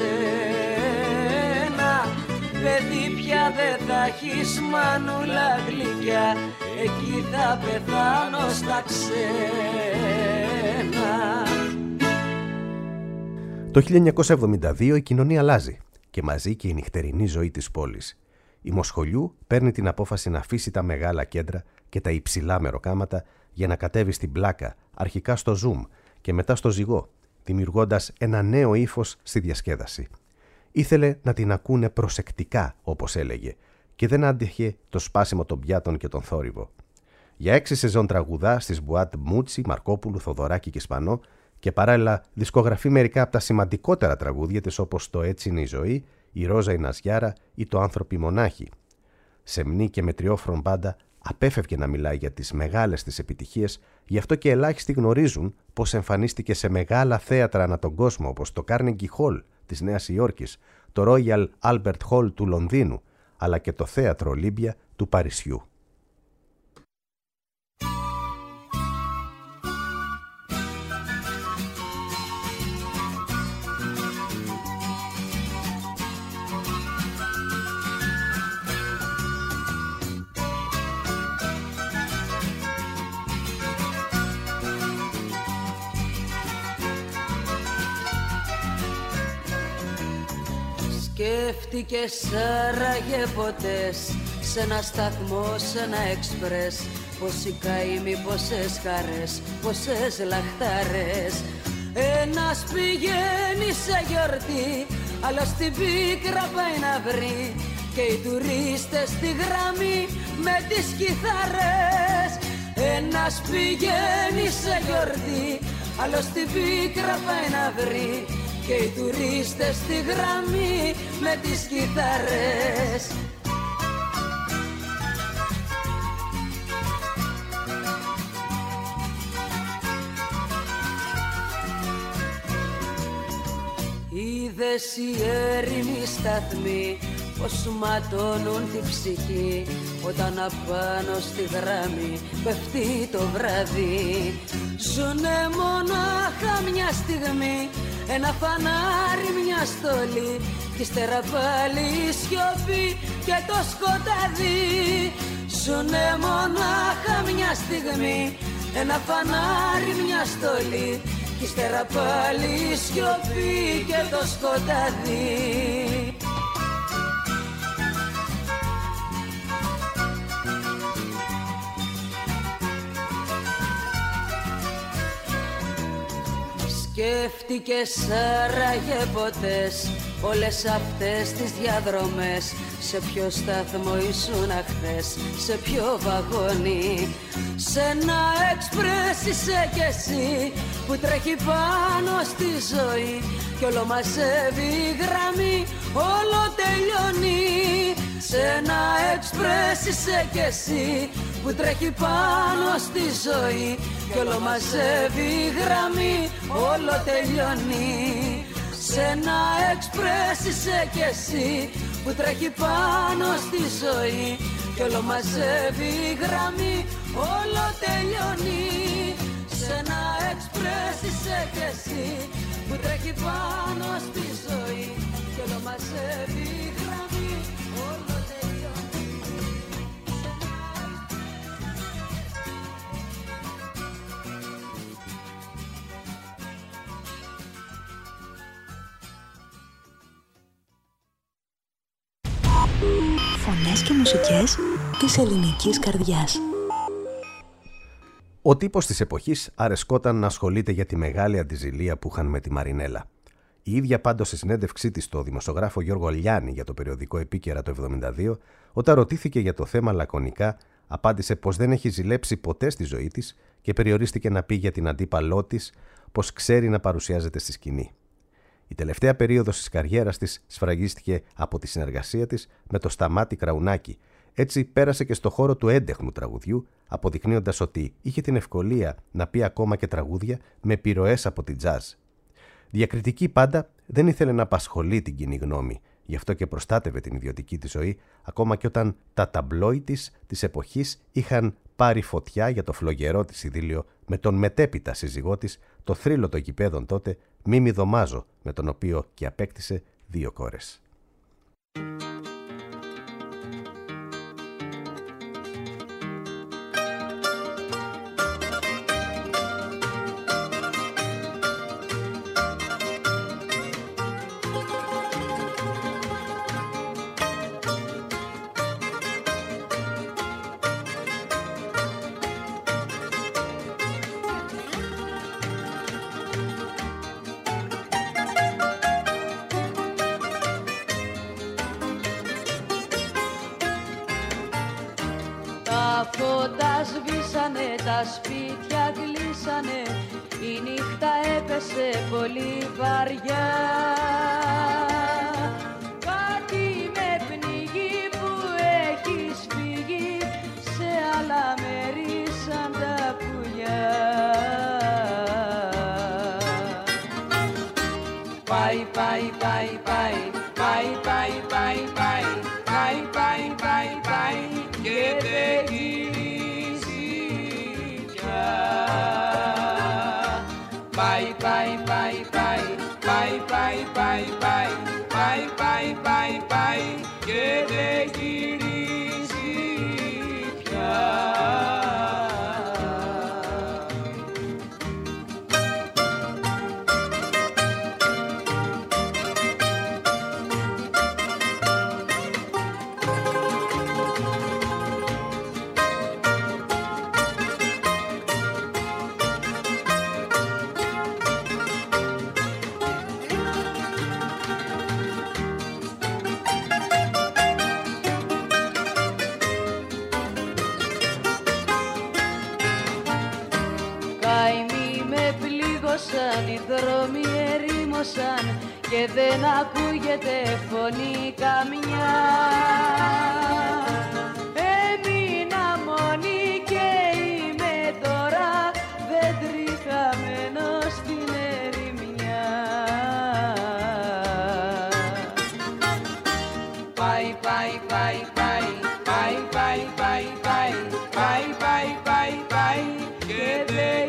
ξένα. Παιδί πια δεν θα έχεις μανούλα γλυκιά, εκεί θα πεθάνω στα ξένα. Το 1972 η κοινωνία αλλάζει και μαζί και η νυχτερινή ζωή της πόλης. Η Μοσχολιού παίρνει την απόφαση να αφήσει τα μεγάλα κέντρα και τα υψηλά μεροκάματα για να κατέβει στην Πλάκα, αρχικά στο Zoom και μετά στο Ζυγό, δημιουργώντας ένα νέο ύφος στη διασκέδαση. Ήθελε να την ακούνε προσεκτικά, όπως έλεγε, και δεν άντεχε το σπάσιμο των πιάτων και τον θόρυβο. Για 6 σεζόν τραγουδά στις μπουάτ Μούτσι, Μαρκόπουλου, Θοδωράκη και Σπανό και παράλληλα δισκογραφεί μερικά από τα σημαντικότερα τραγούδια της, όπως το «Έτσι είναι η ζωή», «Η Ρόζα η Ναζιάρα» ή «Το Άνθρωποι Μονάχοι». Σεμνή και μετριόφρον μπάντα, απέφευγε να μιλάει για τις μεγάλες της επιτυχίες, γι' αυτό και ελάχιστοι γνωρίζουν πως εμφανίστηκε σε μεγάλα θέατρα ανά τον κόσμο, όπως το Carnegie Hall της Νέας Υόρκης, το Royal Albert Hall του Λονδίνου, αλλά και το θέατρο Ολύμπια του Παρισιού. Σκέφτηκες άραγε ποτέ σε ένα σταθμό, σε ένα εξπρές, πόσοι καημοί, πόσες χαρές, πόσες λαχτάρες. Ένας πηγαίνει σε γιορτή, άλλος στην πίκρα πάει να βρει, και οι τουρίστες στη γραμμή με τις κιθάρες. Ένας πηγαίνει σε γιορτή, άλλος στην πίκρα πάει να βρει, και οι τουρίστες στη γραμμή με τις κιθάρες. Είδες οι έρημοι σταθμοί πως ματώνουν τη ψυχή, όταν απάνω στη γραμμή πέφτει το βράδυ. Ζουνε μονάχα μια στιγμή, ένα φανάρι, μια στολή, κι ύστερα πάλι η σιωπή και το σκοτάδι. Ζουνε μονάχα μια στιγμή, ένα φανάρι, μια στολή, κι ύστερα πάλι η σιωπή και το σκοτάδι. Σκέφτηκες άραγε ποτέ όλες αυτές τις διαδρομές, σε ποιο σταθμό ήσουν χθες, σε ποιο βαγόνι? Σε ένα εξπρές είσαι κι εσύ που τρέχει πάνω στη ζωή, κι όλο μαζεύει η γραμμή, όλο τελειώνει. Σε ένα εξπρές είσαι κι εσύ που τρέχει πάνω στη ζωή κι όλο μαζεύει γραμμή, όλο τελειώνει. Σ' ένα εξπρές είσαι κι εσύ που τρέχει πάνω στη ζωή κι όλο μαζεύει γραμμή, όλο τελειώνει. Σ' ένα εξπρές είσαι κι εσύ που τρέχει πάνω στη ζωή κι όλο μαζεύει γραμμή, όλο τελειώνει. Φωνές και μουσικές της ελληνικής καρδιάς. Ο τύπος της εποχής αρεσκόταν να ασχολείται για τη μεγάλη αντιζηλία που είχαν με τη Μαρινέλα. Η ίδια πάντως σε συνέντευξή της στο δημοσιογράφο Γιώργο Λιάννη για το περιοδικό Επίκαιρα το 1972, όταν ρωτήθηκε για το θέμα λακωνικά, απάντησε πως δεν έχει ζηλέψει ποτέ στη ζωή της και περιορίστηκε να πει για την αντίπαλό της πως ξέρει να παρουσιάζεται στη σκηνή. Η τελευταία περίοδος της καριέρας της σφραγίστηκε από τη συνεργασία της με το Σταμάτη Κραουνάκη. Έτσι πέρασε και στο χώρο του έντεχνου τραγουδιού, αποδεικνύοντας ότι είχε την ευκολία να πει ακόμα και τραγούδια με επιρροές από την τζάζ. Διακριτική πάντα, δεν ήθελε να απασχολεί την κοινή γνώμη, γι' αυτό και προστάτευε την ιδιωτική της ζωή, ακόμα και όταν τα ταμπλόι της εποχής είχαν πάρει φωτιά για το φλογερό της ειδήλιο με τον μετέπειτα σύζυγό της, το θρύλο των γηπέδων τότε, Μίμη Δωμάζο, με τον οποίο και απέκτησε 2 κόρες. φώτα σβήσανε, τα σπίτια κλείσανε, η νύχτα έπεσε πολύ βαριά. Κάτι με πνιγεί που έχεις φύγει σε άλλα μέρη σαν τα πουλιά. Πάει, πάει, πάει, πάει, πάει, πάει, πάει, πάει, πάει, πάει, πάει, πάει και δεν γυρίζει πια. Πάει, πάει, πάει, πάει, πάει, πάει, πάει, πάει, πάει, πάει, πάει, πάει και δεν γυρίζει πια. Οι δρόμοι ερήμωσαν και δεν ακούγεται φωνή καμιά. Έμεινα μόνη και είμαι τώρα δέντρι χαμένο στην ερημιά. Πάει, πάει, πάει, πάει, πάει, πάει, πάει, πάει, πάει, πάει, πάει, πάει και δεν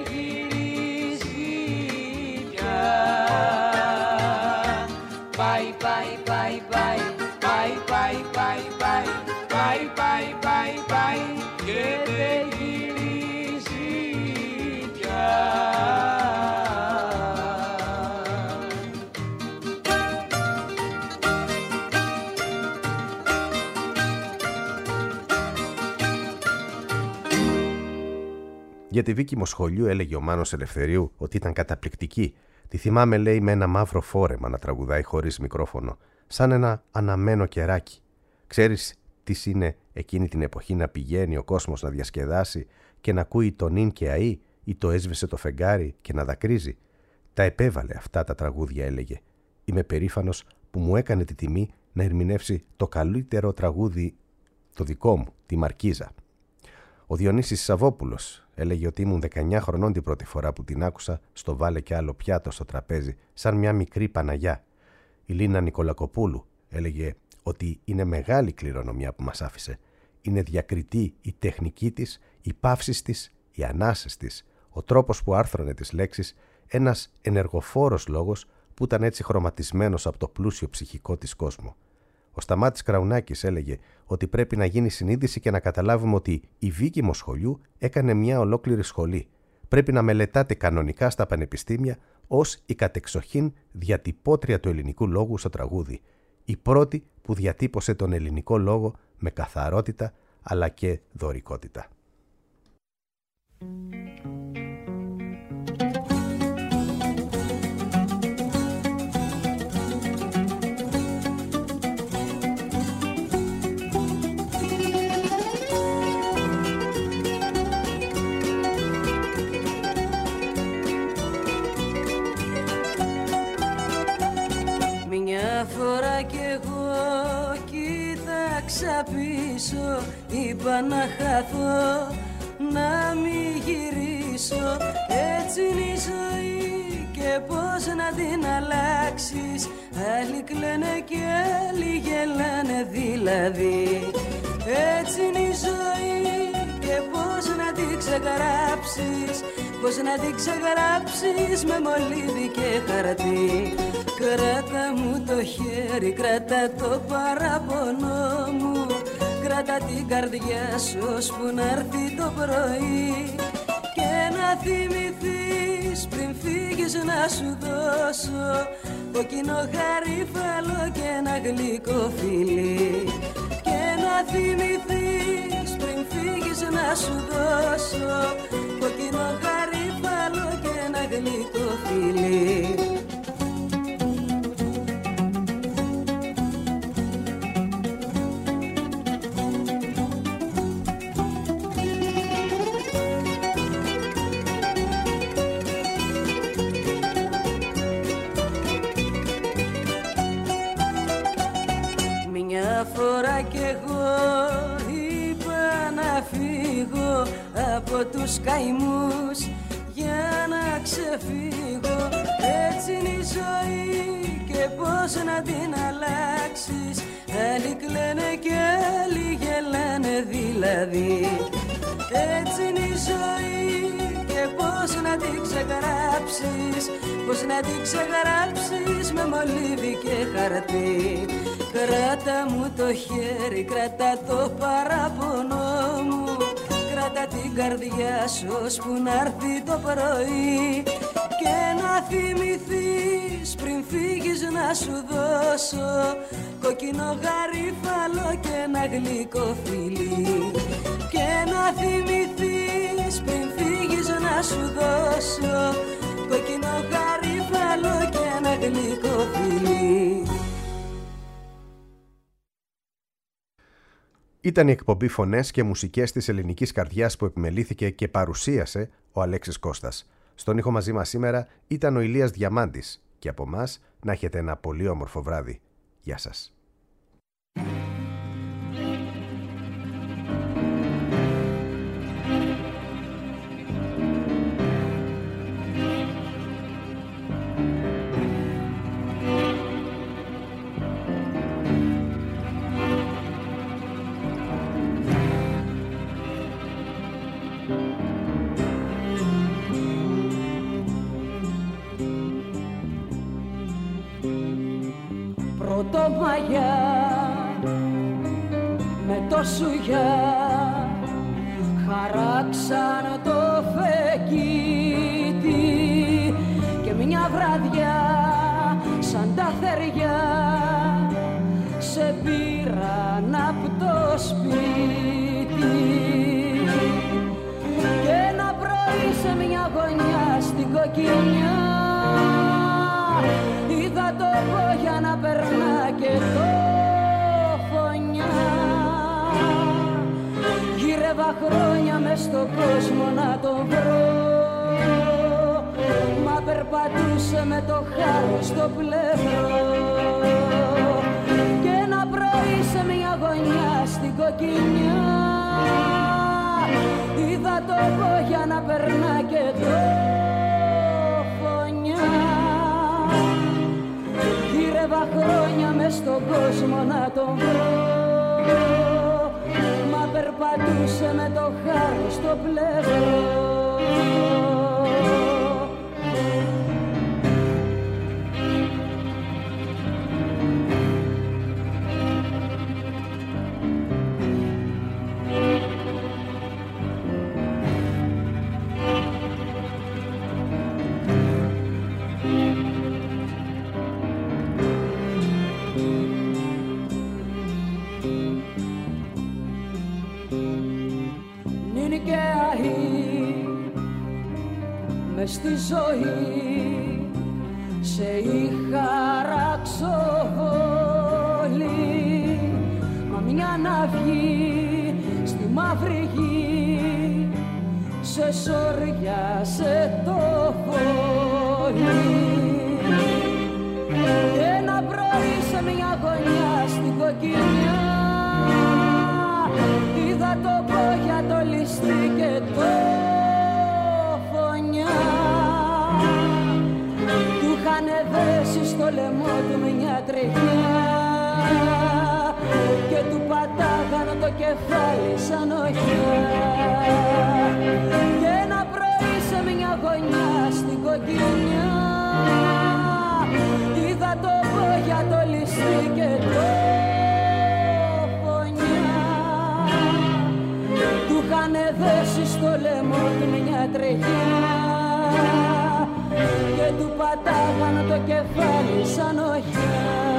Πάει, πάει, πάει, πάει, πάει, πάει, πάει, πάει, πάει, πάει, πάει, πάει και δεν γυρίζει πια. Για τη Βίκη Μοσχολιού έλεγε ο Μάνος Ελευθερίου ότι ήταν καταπληκτική. Τη θυμάμαι, λέει, με ένα μαύρο φόρεμα να τραγουδάει χωρίς μικρόφωνο, σαν ένα αναμένο κεράκι. Ξέρεις τι είναι εκείνη την εποχή να πηγαίνει ο κόσμος να διασκεδάσει και να ακούει το νυν και αΐ ή το έσβεσε το φεγγάρι και να δακρύζει. Τα επέβαλε αυτά τα τραγούδια, έλεγε. Είμαι περήφανος που μου έκανε τη τιμή να ερμηνεύσει το καλύτερο τραγούδι το δικό μου, τη Μαρκίζα. Ο Διονύσης Σαββόπουλος έλεγε ότι ήμουν 19 χρονών την πρώτη φορά που την άκουσα στο βάλε και άλλο πιάτο στο τραπέζι, σαν μια μικρή Παναγιά. Η Λίνα Νικολακοπούλου έλεγε ότι είναι μεγάλη κληρονομιά που μας άφησε. Είναι διακριτή η τεχνική της, οι παύσεις της, οι ανάσες της, ο τρόπος που άρθρωνε τις λέξεις, ένας ενεργοφόρος λόγος που ήταν έτσι χρωματισμένος από το πλούσιο ψυχικό της κόσμο. Ο Σταμάτης Κραουνάκης έλεγε ότι πρέπει να γίνει συνείδηση και να καταλάβουμε ότι η Βίκη Μοσχολιού έκανε μια ολόκληρη σχολή. Πρέπει να μελετάτε κανονικά στα πανεπιστήμια ως η κατεξοχήν διατυπώτρια του ελληνικού λόγου στο τραγούδι. Η πρώτη που διατύπωσε τον ελληνικό λόγο με καθαρότητα αλλά και δωρικότητα. Μια φορά κι εγώ κοίταξα πίσω, είπα να χαθώ, να μην γυρίσω. Έτσι είναι η ζωή και πώς να την αλλάξεις. Άλλοι κλαίνε και άλλοι γελάνε δηλαδή. Έτσι είναι η ζωή και πώς να την ξεγράψεις. Πώς να την ξεγράψεις με μολύβι και χαρτί. Κράτα μου το χέρι, κράτα το παράπονο μου. Κράτα την καρδιά σου ώσπου να έρθει το πρωί. Και να θυμηθείς πριν φύγεις να σου δώσω κόκκινο γαρίφαλο και ένα γλυκό φιλί. Και να θυμηθείς πριν φύγεις να σου δώσω κόκκινο γαρίφαλο και ένα γλυκό φιλί. Μια φορά κι εγώ είπα να φύγω από τους καημούς για να ξεφύγω. Έτσι είναι η ζωή και πώς να την αλλάξεις. Άλλοι κλαίνε και άλλοι γελάνε δηλαδή. Έτσι είναι η ζωή και πώς να την ξεγράψεις. Πώς να την ξεγράψεις με μολύβι και χαρτί. Κράτα μου το χέρι, κράτα το παράπονο μου. Κράτα την καρδιά σου ώσπου να έρθει το πρωί. Και να θυμηθείς πριν φύγεις να σου δώσω κόκκινο γαρίφαλο και ένα γλυκό φιλί. Και να θυμηθείς πριν φύγεις να σου δώσω κόκκινο γαρίφαλο και ένα γλυκό φιλί. Ήταν η εκπομπή Φωνές και Μουσικές της Ελληνικής Καρδιάς που επιμελήθηκε και παρουσίασε ο Αλέξης Κώστας. Στον ήχο μαζί μας σήμερα ήταν ο Ηλίας Διαμάντης και από μας να έχετε ένα πολύ όμορφο βράδυ. Γεια σας. Πρωτομαγιά με το σουγιά χαράξαν το φεγγίτι και μια βραδιά σαν τα θεριά σε πήραν απ' το σπίτι. Και ένα πρωί σε μια γωνιά στην Κοκκινιά είδα το Μπόγια να περνά και το Φωνιά. Γύρευα χρόνια μες στον κόσμο να τον βρω, μα περπατούσε με το χάρο στο πλευρό. Και ένα πρωί σε μια γωνιά στην Κοκκινιά πόγια να περνά και το φωνιά. Γύρευα χρόνια μες στον κόσμο να τον βρω, μα περπατούσε με το χάρι στο πλευρό. Στη ζωή σε είχα ραξοβόλη, μα μια ναυγή στη μαύρη γη σε σόριασε το φόλι. Και ένα πρωί σε μια γωνιά στην κοκκινιά είδα το πόγια το ληστή και το δέσει στο λαιμό του μια τρεχιά και του πατάγανε το κεφάλι σαν οχιά. Και ένα πρωί σε μια γωνιά στην κοκκινιά είδα το πόγια το ληστή και το φωνιά. Του είχανε δέσει στο λαιμό του μια τρεχιά και του πατάγανε το κεφάλι σαν οχιά.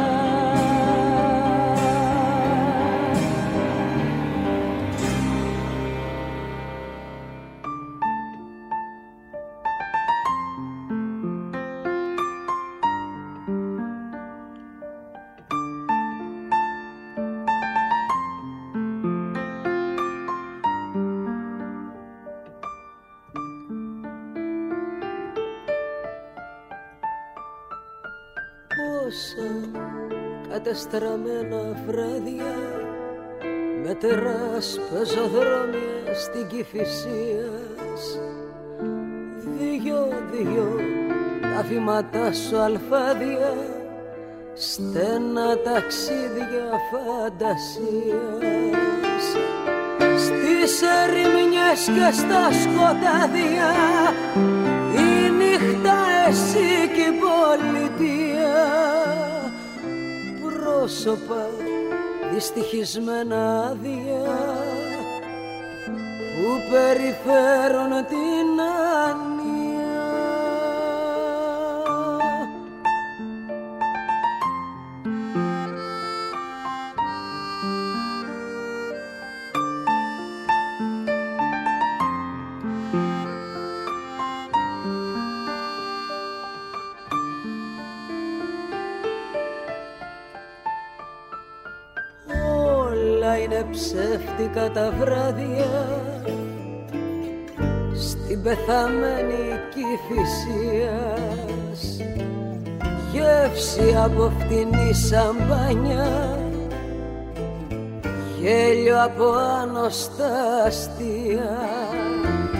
Κατεστραμμένα βράδια με τεράς πεζοδρόμια στην Κηφισίας, δυο τα βήματά σου αλφάδια, στενά ταξίδια φαντασίας. Στις ερημιές και στα σκοτάδια η νύχτα εσύ και η πολιτεία, πρόσωπα δυστυχισμένα άδεια που περιφέρουν την άνοια. Είναι ψεύτικα τα βράδια στην πεθαμένη Κηφισίας, γεύση από φτηνή σαμπάνια, γέλιο από άνοστα αστεία.